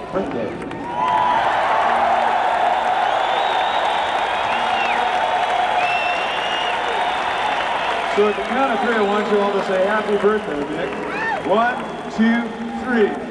birthday. So at the count of three, I want you all to say happy birthday, Nick. 1, 2, 3.